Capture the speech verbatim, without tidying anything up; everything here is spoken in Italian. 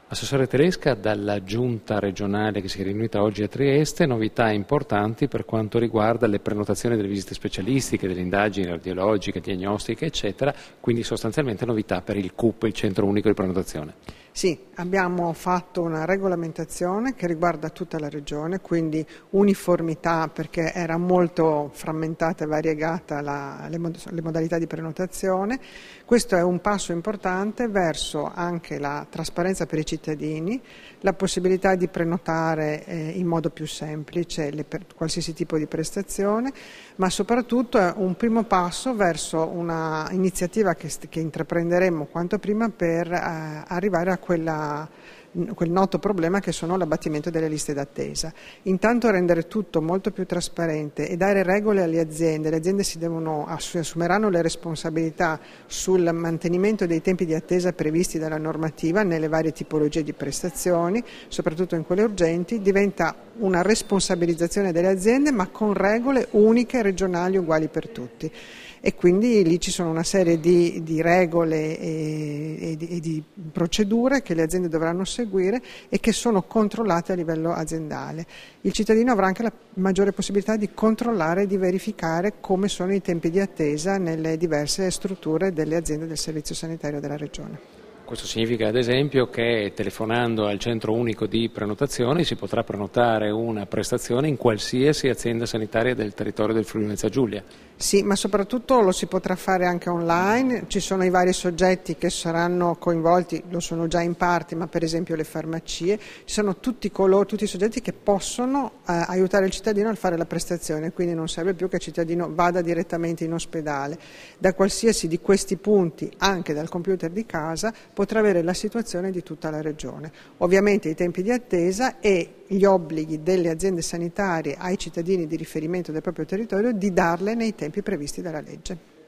Assessore Tedesca, dalla Giunta regionale che si è riunita oggi a Trieste, novità importanti per quanto riguarda le prenotazioni delle visite specialistiche, delle indagini radiologiche, diagnostiche, eccetera, quindi sostanzialmente novità per il C U P, il Centro Unico di Prenotazione. Sì, abbiamo fatto una regolamentazione che riguarda tutta la regione, quindi uniformità perché era molto frammentata e variegata la, le, mod le modalità di prenotazione. Questo è un passo importante verso anche la trasparenza per i cittadini, la possibilità di prenotare eh, in modo più semplice le, per qualsiasi tipo di prestazione, ma soprattutto è un primo passo verso una iniziativa che, che intraprenderemo quanto prima per eh, arrivare a Quella, quel noto problema che sono l'abbattimento delle liste d'attesa. Intanto rendere tutto molto più trasparente e dare regole alle aziende. Le aziende si devono, assumeranno le responsabilità sul mantenimento dei tempi di attesa previsti dalla normativa nelle varie tipologie di prestazioni, soprattutto in quelle urgenti. Diventa una responsabilizzazione delle aziende ma con regole uniche, regionali, uguali per tutti. E quindi lì ci sono una serie di, di regole e, e, di, e di procedure che le aziende dovranno seguire e che sono controllate a livello aziendale. Il cittadino avrà anche la maggiore possibilità di controllare e di verificare come sono i tempi di attesa nelle diverse strutture delle aziende del servizio sanitario della regione. Questo significa ad esempio che telefonando al centro unico di prenotazione si potrà prenotare una prestazione in qualsiasi azienda sanitaria del territorio del Friuli Venezia Giulia. Sì, ma soprattutto lo si potrà fare anche online, ci sono i vari soggetti che saranno coinvolti, lo sono già in parte, ma per esempio le farmacie, ci sono tutti, coloro, tutti i soggetti che possono eh, aiutare il cittadino a fare la prestazione, quindi non serve più che il cittadino vada direttamente in ospedale. Da qualsiasi di questi punti, anche dal computer di casa, potrà avere la situazione di tutta la regione. Ovviamente i tempi di attesa e gli obblighi delle aziende sanitarie ai cittadini di riferimento del proprio territorio di darle nei tempi previsti dalla legge.